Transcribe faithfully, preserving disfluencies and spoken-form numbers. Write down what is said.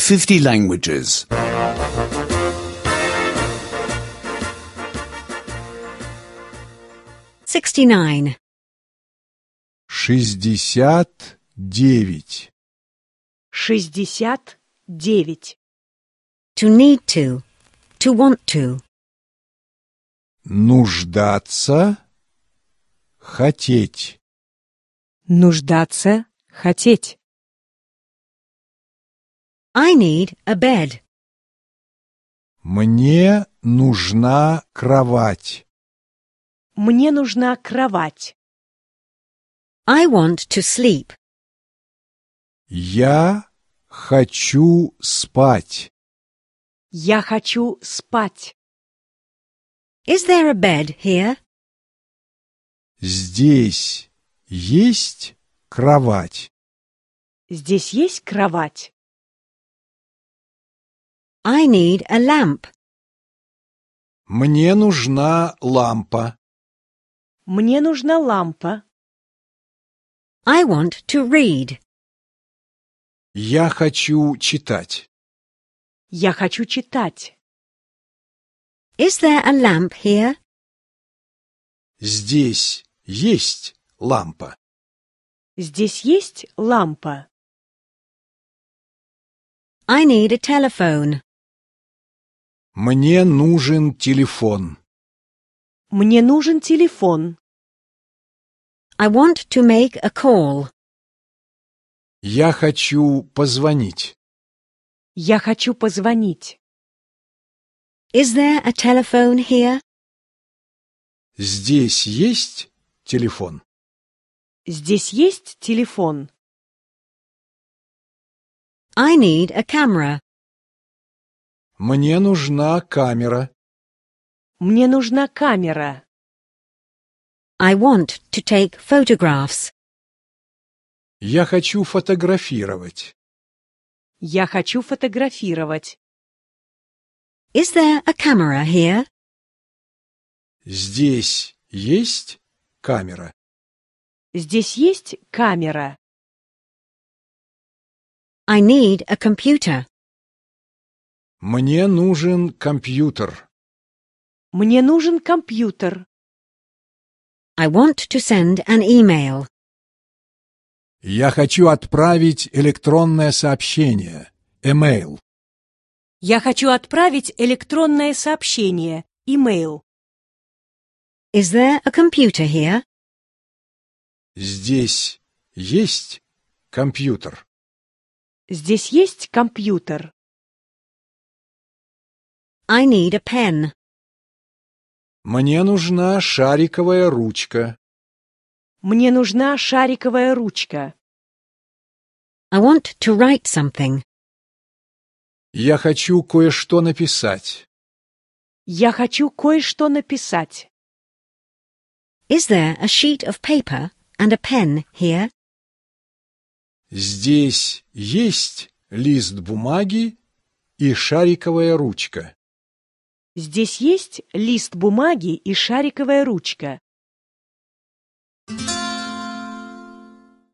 fifty languages. Sixty-nine. Шестьдесят девять. Шестьдесят девять. To need to. To want to. Нуждаться. Хотеть. Нуждаться, хотеть. I need a bed. Мне нужна кровать. Мне нужна кровать. I want to sleep. Я хочу спать. Я хочу спать. Is there a bed here? Здесь есть кровать. Здесь есть кровать. I need a lamp. Мне нужна лампа. Мне нужна лампа. I want to read. Я хочу читать. Я хочу читать. Is there a lamp here? Здесь есть лампа. Здесь есть лампа. I need a telephone. Мне нужен телефон. Мне нужен телефон. I want to make a call. Я хочу позвонить. Я хочу позвонить. Is there a telephone here? Здесь есть телефон. Здесь есть телефон. I need a camera. Мне нужна камера. Мне нужна камера. I want to take photographs. Я хочу фотографировать. Я хочу фотографировать. Is there a camera here? Здесь есть камера. Здесь есть камера. I need a computer. Мне нужен компьютер. Мне нужен компьютер. I want to send an email. Я хочу отправить электронное сообщение. Email. Я хочу отправить электронное сообщение. Имейл. Is there a computer here? Здесь есть компьютер. Здесь есть компьютер. I need a pen. Мне нужна шариковая ручка. Мне нужна шариковая ручка. I want to write something. Я хочу кое-что написать. Я хочу кое-что написать. Is there a sheet of paper and a pen here? Здесь есть лист бумаги и шариковая ручка. Здесь есть лист бумаги и шариковая ручка.